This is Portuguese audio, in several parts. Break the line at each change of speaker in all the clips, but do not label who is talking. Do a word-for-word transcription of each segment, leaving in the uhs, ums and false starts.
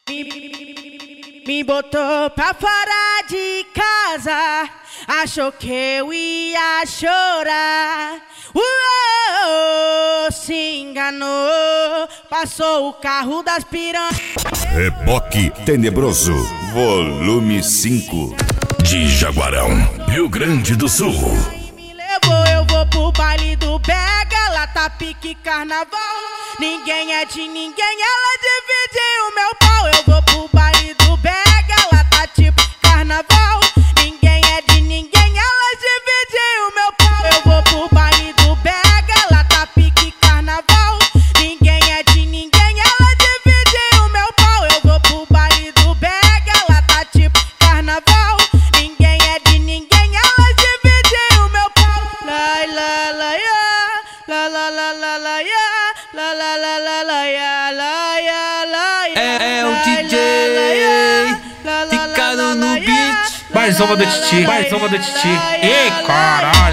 Me, me botou pra fora de casa, achou que eu ia chorar. Uou, se enganou, passou o carro das piranhas.
Reboque Tenebroso, volume cinco. De Jaguarão, Rio Grande do Sul.
Me levou, eu vou pro baile do Bega, lá tá pique carnaval. Ninguém é de ninguém, ela divide o meu pau. Eu vou pro baile do Bega, lá tá tipo carnaval. Ninguém é de ninguém, ela divide o meu pau. Eu vou pro baile do Bega, lá tá pique carnaval. Ninguém é de ninguém, ela divide o meu pau. Eu vou pro baile do Bega, lá tá tipo carnaval. Ninguém é de ninguém, ela divide o meu pau. Lai, la, la, ya, la, la, la, la, la, ya. La la la la la ya, la ya, la ya.
É, é o D J ficando no beat. Mais uma do Titi, mais uma do Titi. Ei, caralho.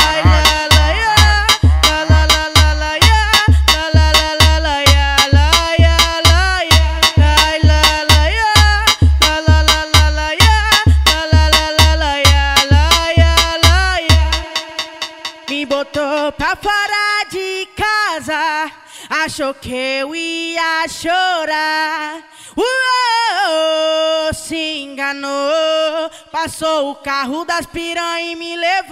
Me botou pra fora de casa, achou que eu ia chorar. Uou, se enganou, passou o carro das piranhas e me levou.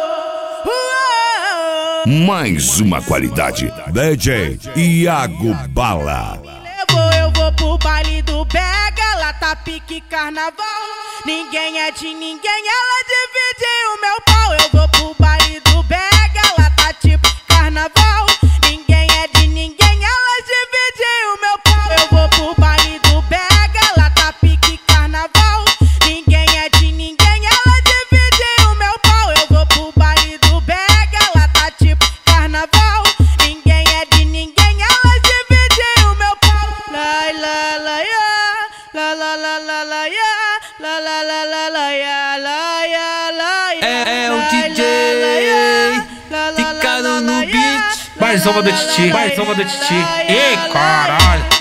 Uou,
Mais uma qualidade, D J Iago Bala.
me levou, eu vou pro baile do Bega, lá tá pique carnaval. Ninguém é de ninguém, ela divide o meu pau. Eu vou pro baile do Bega, lá tá tipo carnaval. Ninguém é de ninguém, ela divide o meu pau. Eu vou pro baile do Bega, lá tá pique carnaval. Ninguém é de ninguém, ela divide o meu pau. Eu vou pro baile do Bega, lá tá tipo carnaval. Ninguém é de ninguém, ela divide o meu pau. Lai, la, la, ya, la, la, la, la, la, ya. La, la, la, la, la, ya, la, ya, la, ya.
É, é o D J ficando no beat. Mais uma do Titi, mais uma do Titi. Ei, caralho.